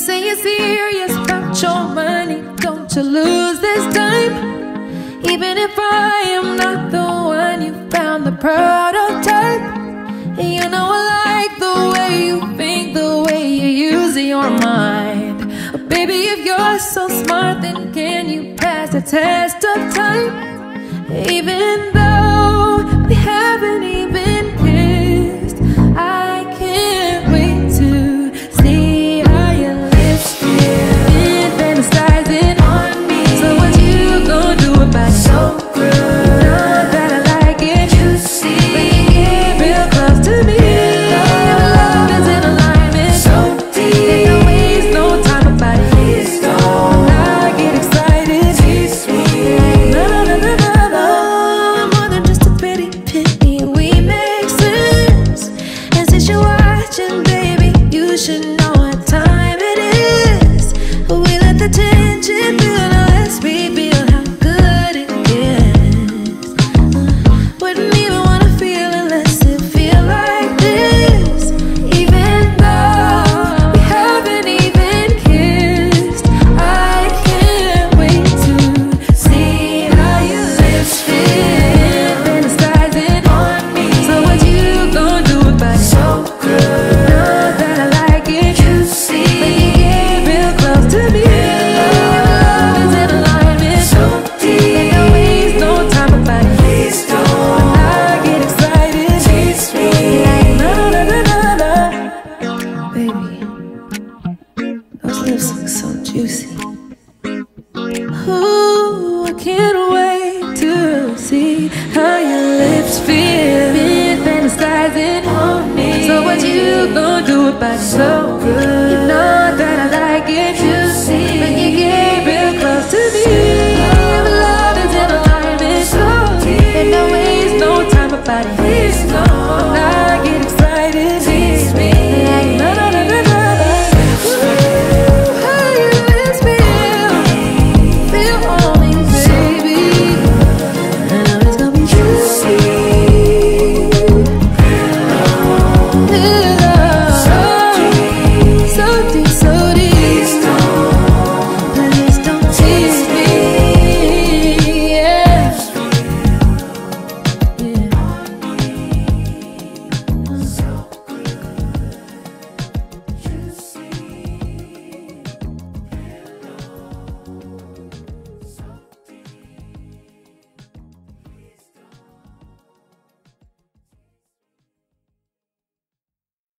say you're serious about your money, don't you lose this time. Even if I am not the one, you found the prototype. You know I like the way you think, the way you use your mind. But baby, if you're so smart, then can you pass the test of time? Even though we haven't even kissed, I can't wait to see how your lips feel. Been fantasizing on me, so what you gonna do about it? So good, know that I like it. You see, when you get real close to me, your love is in alignment. So deep, there's no waste, no time about it. Please don't, I get excited. Tease me, no, no, no, no, no, no. More than just a pretty penny, we make sense. And since you're watching, baby, you should know what time it is. We let the tension build, now let's reveal how good it gets. Wouldn't even wanna feel unless it feel like this. Even though we haven't even kissed, I can't wait to see how your lips feel. Fantasizing on me, so what you gonna do about it? So good, know that I like it. You see, when you get real close to me, your love is in alignment. So deep, there's no waste, no time about it. Please don't, I get excited. Tease me, no, no, no, no, no. Baby, those lips look so juicy. Ooh, I can't wait to see how your lips feel. Been fantasizing on me, so what you gonna do about it? So good.